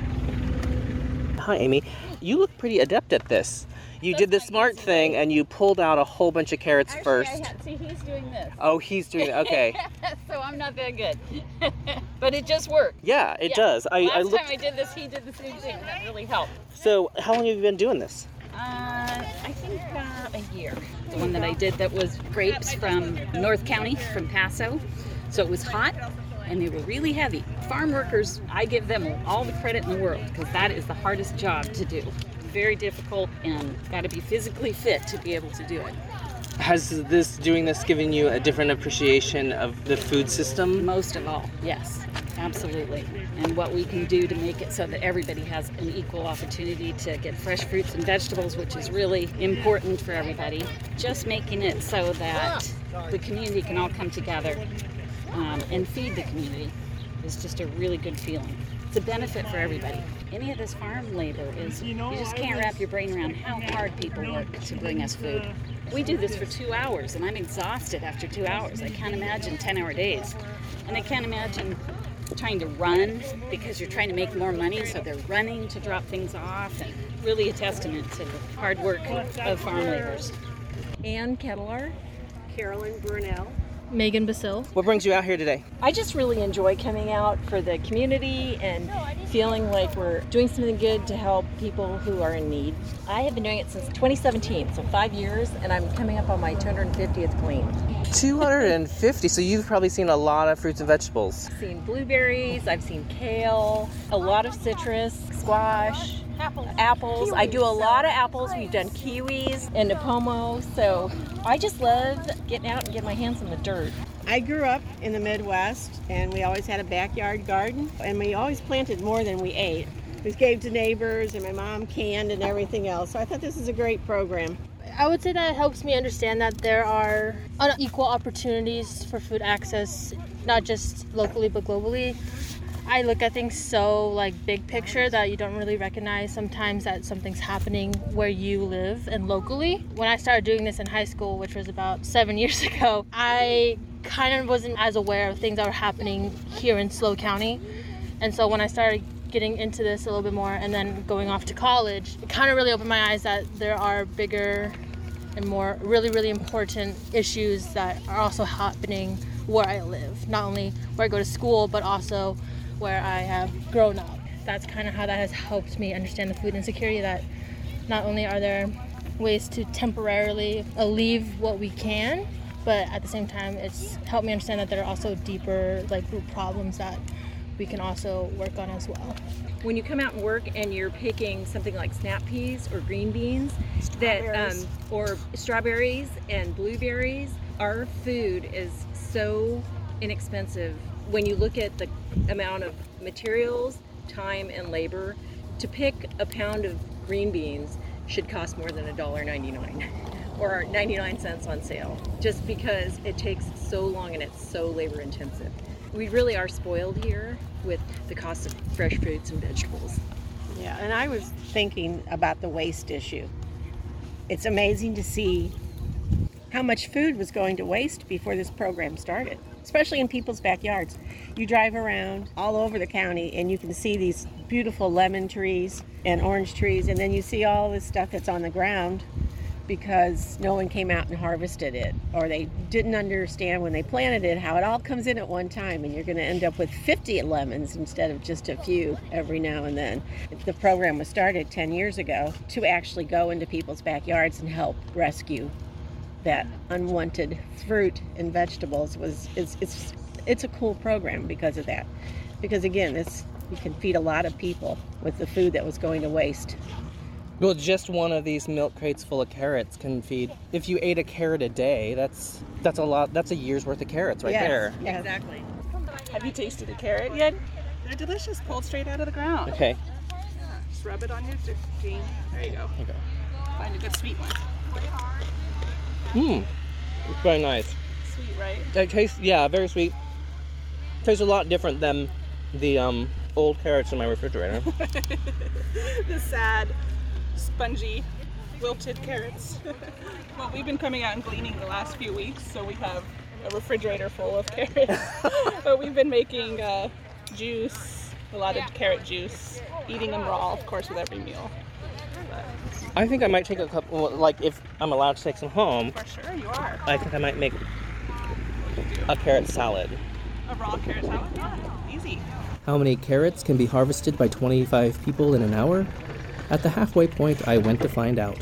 Speaker 7: Hi, Amy. You look pretty adept at this. You did the smart thing and you pulled out a whole bunch of carrots
Speaker 10: Actually,
Speaker 7: first.
Speaker 10: I had, see, he's doing this.
Speaker 7: Oh, he's doing it. Okay.
Speaker 10: So I'm not that good. But it just worked.
Speaker 7: Yeah, it
Speaker 10: yeah.
Speaker 7: does. I,
Speaker 10: Last
Speaker 7: I looked...
Speaker 10: time I did this, he did the same thing. That really helped.
Speaker 7: So, how long have you been doing this?
Speaker 10: Uh, I think uh, a year. The one that I did that was grapes from North County, from Paso. So it was hot and they were really heavy. Farm workers, I give them all the credit in the world because that is the hardest job to do. Very difficult and got to be physically fit to be able to do it.
Speaker 7: Has this doing this given you a different appreciation of the food system?
Speaker 10: Most of all, yes, absolutely. And what we can do to make it so that everybody has an equal opportunity to get fresh fruits and vegetables, which is really important for everybody. Just making it so that the community can all come together um, and feed the community is just a really good feeling. It's a benefit for everybody. Any of this farm labor is, you just can't wrap your brain around how hard people work to bring us food. We do this for two hours and I'm exhausted after two hours. I can't imagine ten hour days. And I can't imagine trying to run because you're trying to make more money, so they're running to drop things off, and really a testament to the hard work of farm laborers.
Speaker 11: Ann Kettler,
Speaker 12: Carolyn Brunel,
Speaker 11: Megan Basil.
Speaker 7: What brings you out here today?
Speaker 11: I just really enjoy coming out for the community and feeling like we're doing something good to help people who are in need. I have been doing it since twenty seventeen, so five years, and I'm coming up on my two hundred fiftieth glean.
Speaker 7: two hundred fifty, so you've probably seen a lot of fruits and vegetables.
Speaker 11: I've seen blueberries, I've seen kale, a lot of citrus, squash, apples. apples. I do a lot of apples. We've done kiwis and Nipomo, so I just love getting out and getting my hands in the dirt.
Speaker 12: I grew up in the Midwest, and we always had a backyard garden, and we always planted more than we ate. We gave to neighbors, and my mom canned and everything else, so I thought this is a great program.
Speaker 13: I would say that it helps me understand that there are unequal opportunities for food access, not just locally but globally. I look at things so like big picture that you don't really recognize sometimes that something's happening where you live and locally. When I started doing this in high school, which was about seven years ago, I kind of wasn't as aware of things that were happening here in SLO County. And so when I started getting into this a little bit more and then going off to college, it kind of really opened my eyes that there are bigger and more really, really important issues that are also happening where I live. Not only where I go to school, but also where I have grown up. That's kind of how that has helped me understand the food insecurity, that not only are there ways to temporarily alleviate what we can, but at the same time, it's helped me understand that there are also deeper like root problems that we can also work on as well.
Speaker 11: When you come out and work and you're picking something like snap peas or green beans, that um, or strawberries and blueberries, our food is so inexpensive. When you look at the amount of materials, time, and labor, to pick a pound of green beans should cost more than one dollar and ninety-nine cents or ninety-nine cents on sale, just because it takes so long and it's so labor intensive. We really are spoiled here with the cost of fresh fruits and vegetables.
Speaker 12: Yeah, and I was thinking about the waste issue. It's amazing to see how much food was going to waste before this program started, especially in people's backyards. You drive around all over the county and you can see these beautiful lemon trees and orange trees, and then you see all this stuff that's on the ground because no one came out and harvested it, or they didn't understand when they planted it how it all comes in at one time, and you're going to end up with fifty lemons instead of just a few every now and then. The program was started ten years ago to actually go into people's backyards and help rescue that unwanted fruit and vegetables. Was it's it's it's a cool program because of that. Because again, it's you can feed a lot of people with the food that was going to waste.
Speaker 7: Well, just one of these milk crates full of carrots can feed. If you ate a carrot a day, that's that's a lot. That's a year's worth of carrots right
Speaker 12: Yes,
Speaker 7: there.
Speaker 12: yes.
Speaker 11: Exactly.
Speaker 14: Have you tasted a carrot yet? They're delicious, pulled straight out of the ground.
Speaker 7: Okay.
Speaker 14: Just rub it on your jean. There you go.
Speaker 7: Okay.
Speaker 14: Find a good sweet one.
Speaker 7: Mmm. It's very nice.
Speaker 14: Sweet, right?
Speaker 7: It tastes, yeah, very sweet. Tastes a lot different than the um, old carrots in my refrigerator.
Speaker 14: The sad, spongy, wilted carrots. Well, we've been coming out and gleaning the last few weeks, so we have a refrigerator full of carrots. But we've been making uh, juice, a lot of carrot juice, eating them raw, of course, with every meal. But
Speaker 7: I think I might take a couple, like if I'm allowed to take some home.
Speaker 14: for sure, you are.
Speaker 7: I think I might make a carrot salad.
Speaker 14: A raw carrot salad? Yeah, easy.
Speaker 7: How many carrots can be harvested by twenty-five people in an hour? At the halfway point, I went to find out.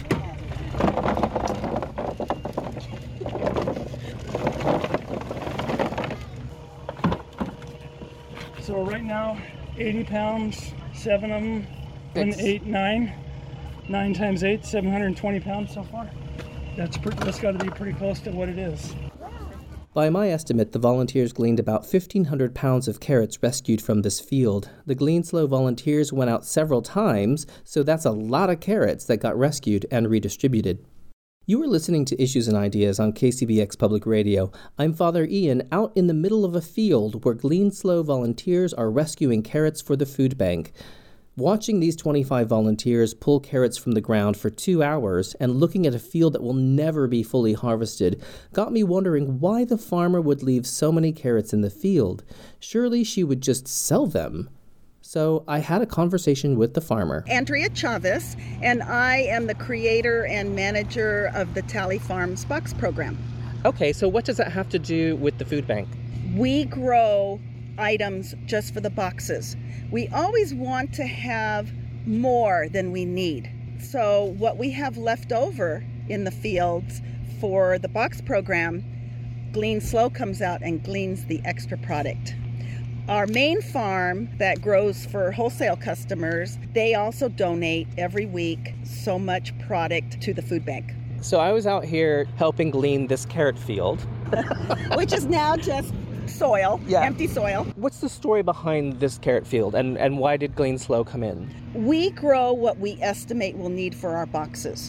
Speaker 15: So right now, eighty pounds, seven of them, and eight, nine. Nine times eight, seven hundred twenty pounds so far. That's pretty, that's got to be pretty close to what it is.
Speaker 7: By my estimate, the volunteers gleaned about fifteen hundred pounds of carrots rescued from this field. The Glean SLO volunteers went out several times, so that's a lot of carrots that got rescued and redistributed. You are listening to Issues and Ideas on K C B X Public Radio. I'm Father Ian, out in the middle of a field where Glean SLO volunteers are rescuing carrots for the food bank. Watching these twenty-five volunteers pull carrots from the ground for two hours and looking at a field that will never be fully harvested got me wondering why the farmer would leave so many carrots in the field. Surely she would just sell them. So I had a conversation with the farmer.
Speaker 16: Andrea Chavez, and I am the creator and manager of the Tally Farms Box Program.
Speaker 7: Okay, so what does that have to do with the food bank?
Speaker 16: We grow items just for the boxes. We always want to have more than we need. So what we have left over in the fields for the box program, Glean SLO comes out and gleans the extra product. Our main farm that grows for wholesale customers, they also donate every week so much product to the food bank.
Speaker 7: So I was out here helping glean this carrot field.
Speaker 16: Which is now just soil,
Speaker 7: yeah.
Speaker 16: Empty soil.
Speaker 7: What's the story behind this carrot field, and, and why did Glean SLO come in?
Speaker 16: We grow what we estimate we'll need for our boxes.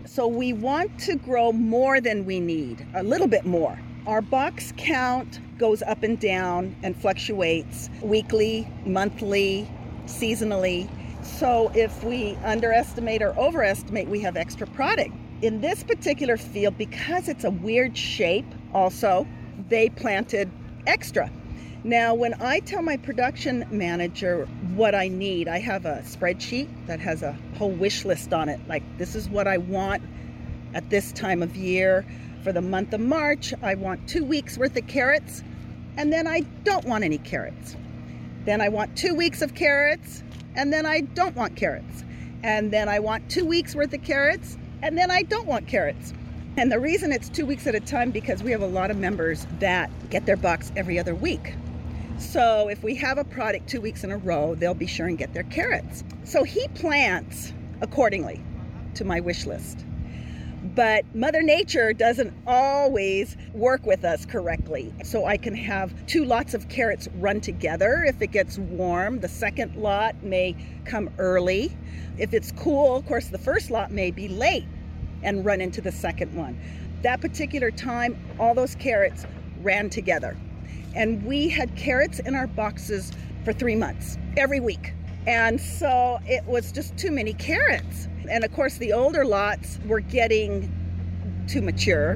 Speaker 16: So we want to grow more than we need, a little bit more. Our box count goes up and down and fluctuates weekly, monthly, seasonally. So if we underestimate or overestimate, we have extra product. In this particular field, because it's a weird shape also, they planted extra. Now, when I tell my production manager what I need, I have a spreadsheet that has a whole wish list on it. Like, this is what I want at this time of year. For the month of March, I want two weeks worth of carrots, and then I don't want any carrots. Then I want two weeks of carrots, and then I don't want carrots. And then I want two weeks worth of carrots, and then I don't want carrots. And the reason it's two weeks at a time, because we have a lot of members that get their box every other week. So if we have a product two weeks in a row, they'll be sure and get their carrots. So he plants accordingly to my wish list. But Mother Nature doesn't always work with us correctly. So I can have two lots of carrots run together. If it gets warm, the second lot may come early. If it's cool, of course, the first lot may be late and run into the second one. That particular time, all those carrots ran together. And we had carrots in our boxes for three months, every week. And so it was just too many carrots. And of course, the older lots were getting too mature.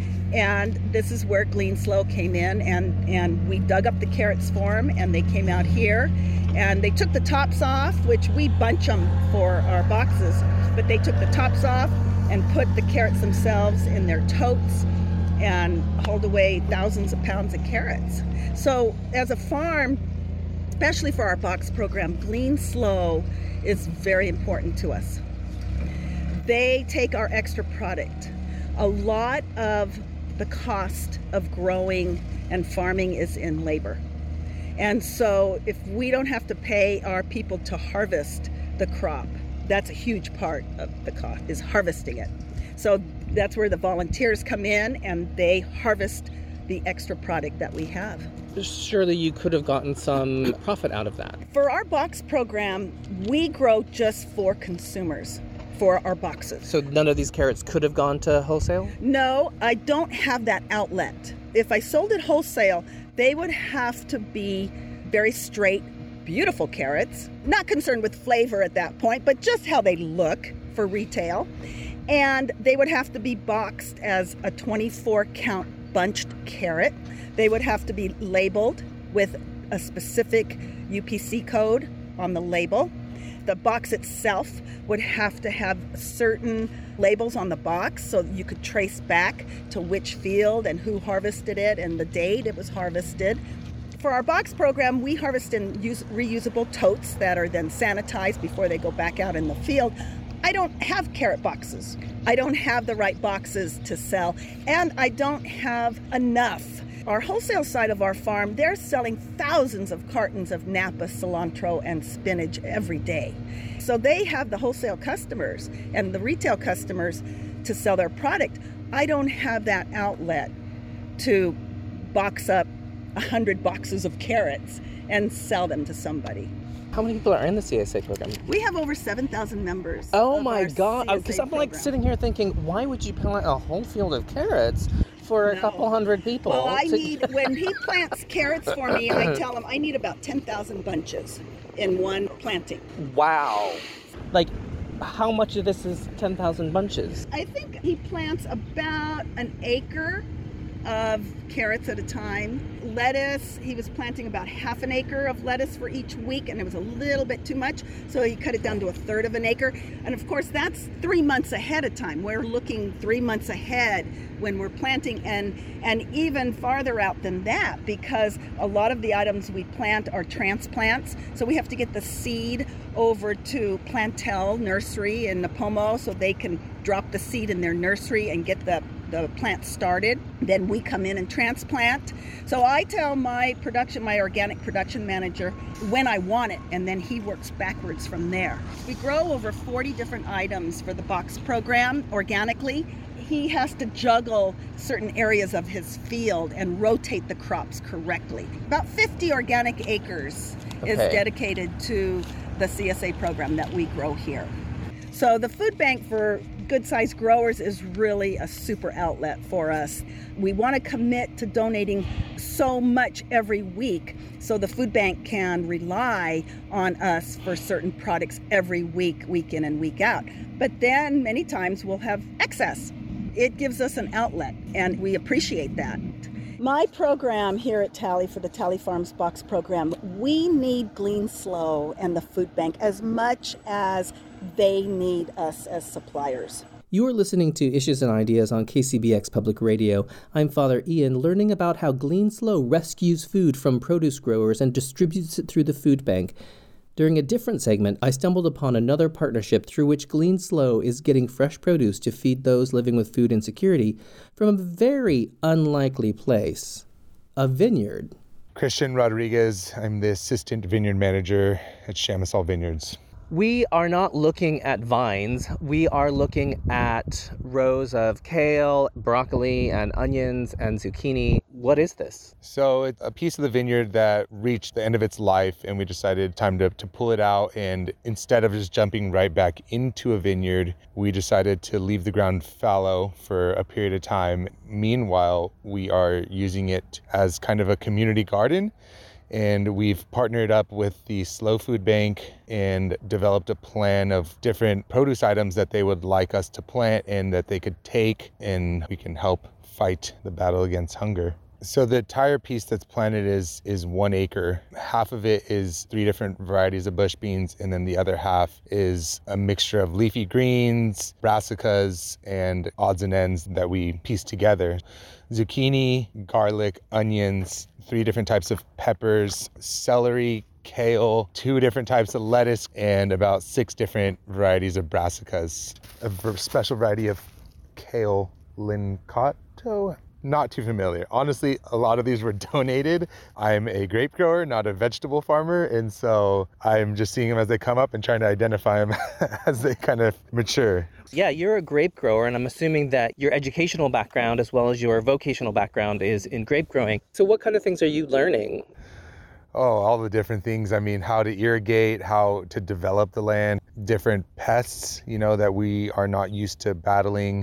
Speaker 16: And this is where Glean Slow came in, and, and we dug up the carrots for them, and they came out here. And they took the tops off, which we bunch them for our boxes, but they took the tops off and put the carrots themselves in their totes and hauled away thousands of pounds of carrots. So as a farm, especially for our box program, Glean Slow is very important to us. They take our extra product. A lot of the cost of growing and farming is in labor. And so if we don't have to pay our people to harvest the crop, that's a huge part of the cost, is harvesting it. So that's where the volunteers come in and they harvest the extra product that we have.
Speaker 7: Surely you could have gotten some profit out of that.
Speaker 16: For our box program, we grow just for consumers, for our boxes.
Speaker 7: So none of these carrots could have gone to wholesale?
Speaker 16: No, I don't have that outlet. If I sold it wholesale, they would have to be very straight, beautiful carrots. Not concerned with flavor at that point, but just how they look for retail. And they would have to be boxed as a twenty-four count bunched carrot. They would have to be labeled with a specific U P C code on the label. The box itself would have to have certain labels on the box so you could trace back to which field and who harvested it and the date it was harvested. For our box program, we harvest in use, reusable totes that are then sanitized before they go back out in the field. I don't have carrot boxes. I don't have the right boxes to sell, and I don't have enough. Our wholesale side of our farm, they're selling thousands of cartons of Napa, cilantro, and spinach every day. So they have the wholesale customers and the retail customers to sell their product. I don't have that outlet to box up one hundred boxes of carrots and sell them to somebody.
Speaker 7: How many people are in the C S A program?
Speaker 16: We have over seven thousand members.
Speaker 7: Oh my God. Because I'm like sitting here thinking, why would you plant a whole field of carrots for a no. couple hundred people?
Speaker 16: Well, I
Speaker 7: to...
Speaker 16: need, when he plants carrots for me, I tell him I need about ten thousand bunches in one planting.
Speaker 7: Wow. Like, how much of this is ten thousand bunches?
Speaker 16: I think he plants about an acre of carrots at a time. Lettuce, he was planting about half an acre of lettuce for each week, and it was a little bit too much, so he cut it down to a third of an acre. And of course, that's three months ahead of time. We're looking three months ahead when we're planting, and and even farther out than that, because a lot of the items we plant are transplants, so we have to get the seed over to Plantel Nursery in Napomo so they can drop the seed in their nursery and get the the plant started. Then we come in and transplant. So I tell my production, my organic production manager when I want it, and then he works backwards from there. We grow over forty different items for the box program organically. He has to juggle certain areas of his field and rotate the crops correctly. About fifty organic acres okay. is dedicated to the C S A program that we grow here. So the food bank for Good Size Growers is really a super outlet for us. We want to commit to donating so much every week so the food bank can rely on us for certain products every week, week in and week out. But then many times we'll have excess. It gives us an outlet, and we appreciate that. My program here at Tally for the Tally Farms Box Program, we need Glean Slow and the food bank as much as they need us as suppliers.
Speaker 7: You are listening to Issues and Ideas on K C B X Public Radio. I'm Father Ian, learning about how Glean Slow rescues food from produce growers and distributes it through the food bank. During a different segment, I stumbled upon another partnership through which Glean Slow is getting fresh produce to feed those living with food insecurity from a very unlikely place, a vineyard.
Speaker 17: Christian Rodriguez. I'm the assistant vineyard manager at Chamisal Vineyards.
Speaker 7: We are not looking at vines. We are looking at rows of kale, broccoli, and onions and zucchini. What is this?
Speaker 17: So it's a piece of the vineyard that reached the end of its life, and we decided time to, to pull it out. And instead of just jumping right back into a vineyard, we decided to leave the ground fallow for a period of time. Meanwhile, we are using it as kind of a community garden. And we've partnered up with the Slow Food Bank and developed a plan of different produce items that they would like us to plant and that they could take, and we can help fight the battle against hunger. So the entire piece that's planted is is one acre. Half of it is three different varieties of bush beans, and then the other half is a mixture of leafy greens, brassicas, and odds and ends that we piece together. Zucchini, garlic, onions, three different types of peppers, celery, kale, two different types of lettuce, and about six different varieties of brassicas. A special variety of kale Lincato. Not too familiar. Honestly, a lot of these were donated. I'm a grape grower, not a vegetable farmer, and so I'm just seeing them as they come up and trying to identify them as they kind of mature.
Speaker 7: Yeah, you're a grape grower, and I'm assuming that your educational background as well as your vocational background is in grape growing. So what kind of things are you learning?
Speaker 17: Oh, all the different things. I mean, how to irrigate, how to develop the land, different pests, you know, that we are not used to battling,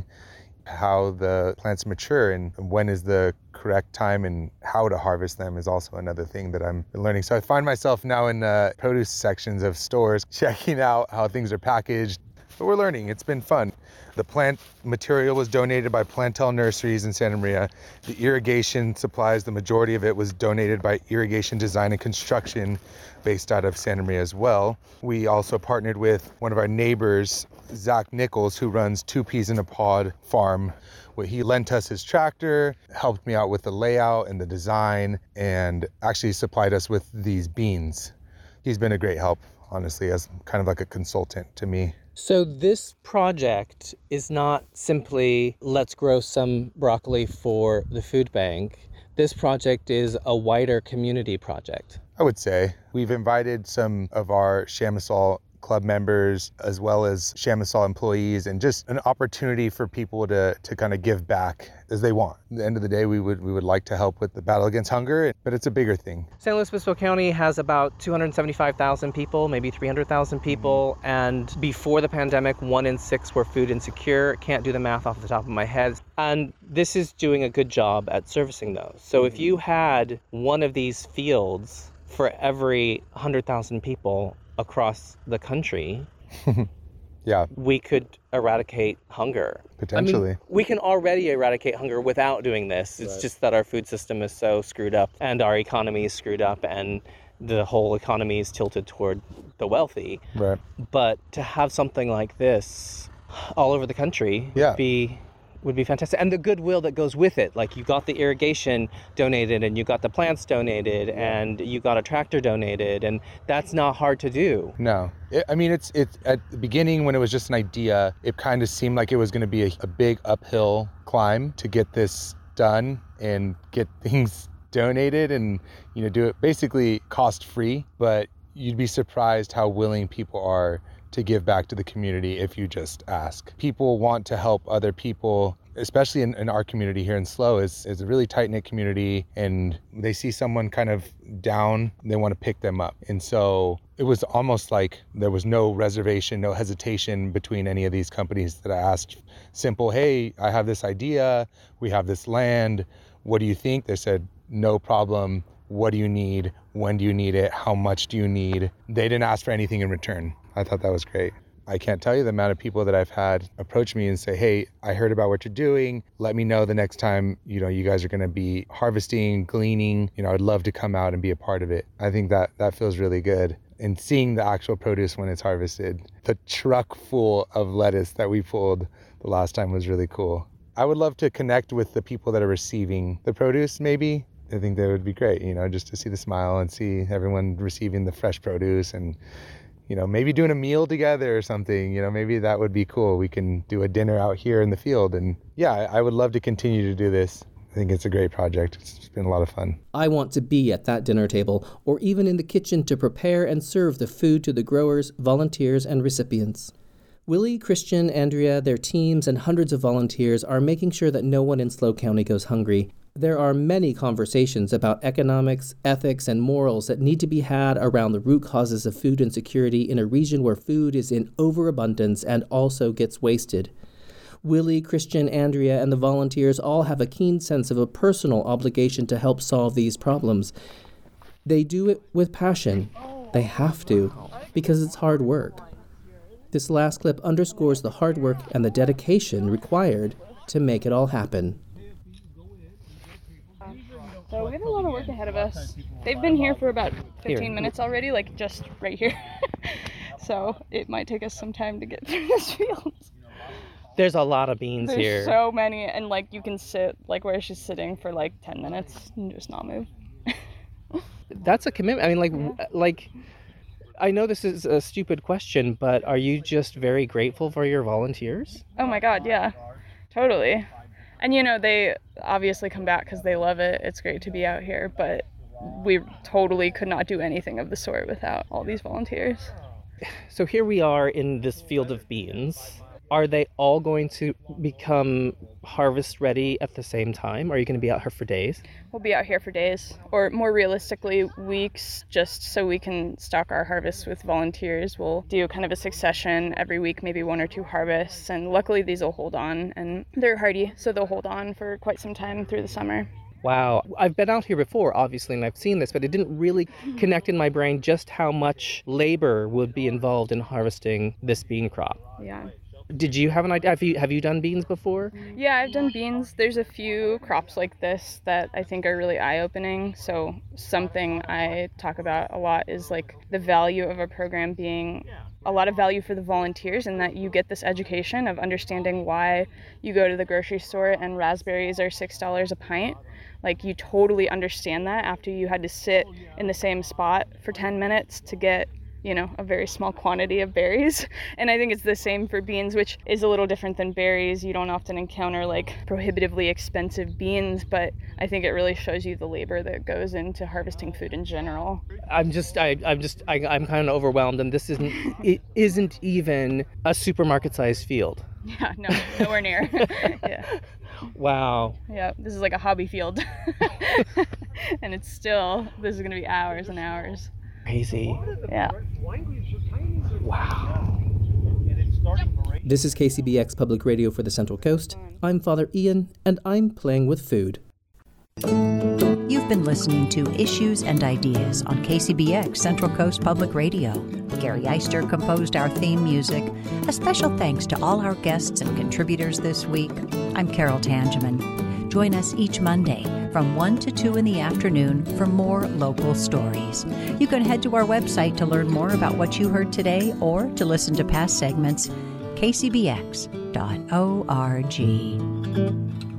Speaker 17: how the plants mature and when is the correct time and how to harvest them is also another thing that I'm learning. So I find myself now in uh, produce sections of stores, checking out how things are packaged. But we're learning. It's been fun. The plant material was donated by Plantel Nurseries in Santa Maria. The irrigation supplies, the majority of it was donated by Irrigation Design and Construction based out of Santa Maria as well. We also partnered with one of our neighbors, Zach Nichols, who runs Two Peas in a Pod farm. He lent us his tractor, helped me out with the layout and the design, and actually supplied us with these beans. He's been a great help, honestly, as kind of like a consultant to me.
Speaker 7: So this project is not simply let's grow some broccoli for the food bank. This project is a wider community project.
Speaker 17: I would say. We've invited some of our Chamisal club members as well as Chamisal employees, and just an opportunity for people to to kind of give back as they want. At the end of the day, we would we would like to help with the battle against hunger, but it's a bigger thing.
Speaker 7: San Luis Obispo County has about two hundred seventy-five thousand people, maybe three hundred thousand people, mm-hmm. and before the pandemic, one in six were food insecure. Can't do the math off the top of my head. And this is doing a good job at servicing those. So mm-hmm. if you had one of these fields for every one hundred thousand people across the country,
Speaker 17: yeah,
Speaker 7: we could eradicate hunger.
Speaker 17: Potentially.
Speaker 7: I mean, we can already eradicate hunger without doing this. It's right. just that our food system is so screwed up and our economy is screwed up and the whole economy is tilted toward the wealthy.
Speaker 17: Right.
Speaker 7: But to have something like this all over the country
Speaker 17: yeah.
Speaker 7: would be would be fantastic. And the goodwill that goes with it. Like you got the irrigation donated and you got the plants donated and you got a tractor donated, and that's not hard to do.
Speaker 17: No. It, I mean, it's it's at the beginning when it was just an idea, it kind of seemed like it was going to be a, a big uphill climb to get this done and get things donated and, you know, do it basically cost free. But you'd be surprised how willing people are to give back to the community if you just ask. People want to help other people, especially in, in our community here in SLO. It's, it's a really tight-knit community, and they see someone kind of down, they want to pick them up. And so it was almost like there was no reservation, no hesitation between any of these companies that I asked. Simple, hey, I have this idea, we have this land, what do you think? They said, no problem. What do you need? When do you need it? How much do you need? They didn't ask for anything in return. I thought that was great. I can't tell you the amount of people that I've had approach me and say, hey, I heard about what you're doing. Let me know the next time, you know, you guys are going to be harvesting, gleaning. You know, I'd love to come out and be a part of it. I think that that feels really good. And seeing the actual produce when it's harvested, the truck full of lettuce that we pulled the last time was really cool. I would love to connect with the people that are receiving the produce, maybe. I think that would be great, you know, just to see the smile and see everyone receiving the fresh produce and, you know, maybe doing a meal together or something. You know, maybe that would be cool. We can do a dinner out here in the field. And yeah, I would love to continue to do this. I think it's a great project. It's been a lot of fun.
Speaker 7: I want to be at that dinner table or even in the kitchen to prepare and serve the food to the growers, volunteers, and recipients. Willie, Christian, Andrea, their teams, and hundreds of volunteers are making sure that no one in SLO County goes hungry. There are many conversations about economics, ethics, and morals that need to be had around the root causes of food insecurity in a region where food is in overabundance and also gets wasted. Willie, Christian, Andrea, and the volunteers all have a keen sense of a personal obligation to help solve these problems. They do it with passion. They have to, because it's hard work. This last clip underscores the hard work and the dedication required to make it all happen.
Speaker 9: So we have a lot of work ahead of us. They've been here for about fifteen here. minutes already, like just right here. So it might take us some time to get through this field.
Speaker 18: There's a lot of beans
Speaker 9: There's
Speaker 18: here.
Speaker 9: So many, and like you can sit like where she's sitting for like ten minutes and just not move.
Speaker 18: That's a commitment. I mean, like, yeah. like. I know this is a stupid question, but are you just very grateful for your volunteers?
Speaker 9: Oh my God, yeah, totally. And you know, they obviously come back because they love it. It's great to be out here, but we totally could not do anything of the sort without all these volunteers.
Speaker 18: So here we are in this field of beans. Are they all going to become harvest ready at the same time? Are you going to be out here for days?
Speaker 9: We'll be out here for days, or more realistically, weeks, just so we can stock our harvests with volunteers. We'll do kind of a succession every week, maybe one or two harvests, and luckily these will hold on, and they're hardy, so they'll hold on for quite some time through the summer.
Speaker 18: Wow. I've been out here before, obviously, and I've seen this, but it didn't really connect in my brain just how much labor would be involved in harvesting this bean crop.
Speaker 9: Yeah.
Speaker 18: Did you have an idea? Have you have you done beans before?
Speaker 9: Yeah, I've done beans. There's a few crops like this that I think are really eye-opening. So something I talk about a lot is like the value of a program being a lot of value for the volunteers, and that you get this education of understanding why you go to the grocery store and raspberries are six dollars a pint. Like, you totally understand that after you had to sit in the same spot for ten minutes to get, you know, a very small quantity of berries. And I think it's the same for beans, which is a little different than berries. You don't often encounter like prohibitively expensive beans, but I think it really shows you the labor that goes into harvesting food in general.
Speaker 18: I'm just, I, I'm just, I, I'm kind of overwhelmed, and this isn't, it isn't even a supermarket-sized field.
Speaker 9: Yeah, no, nowhere near. Yeah.
Speaker 18: Wow.
Speaker 9: Yeah, this is like a hobby field. And it's still, this is gonna be hours and hours.
Speaker 18: Crazy.
Speaker 9: Yeah.
Speaker 18: Wow.
Speaker 7: This is K C B X Public Radio for the Central Coast. I'm Father Ian, and I'm playing with food.
Speaker 1: You've been listening to Issues and Ideas on K C B X Central Coast Public Radio. Gary Eister composed our theme music. A special thanks to all our guests and contributors this week. I'm Carol Tangeman. Join us each Monday from one to two in the afternoon for more local stories. You can head to our website to learn more about what you heard today or to listen to past segments, k c b x dot org.